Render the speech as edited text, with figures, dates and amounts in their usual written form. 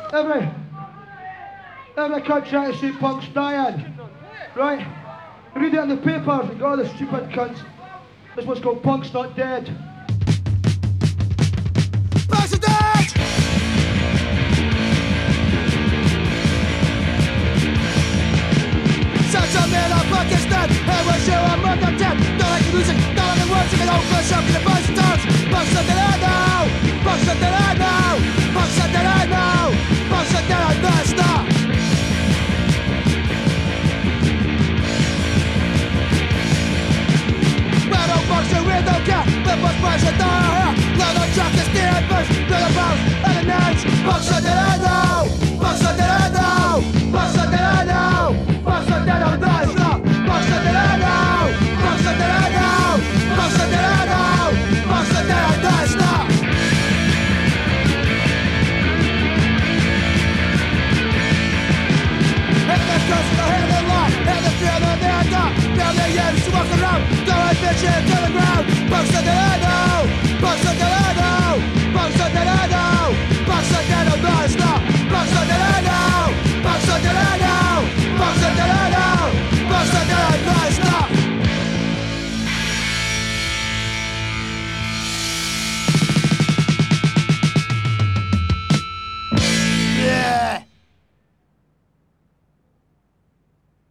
Every cunt trying to say Punk's dying. Right? Read it in the papers and got all the stupid cunts. This one's called Punk's Not Dead.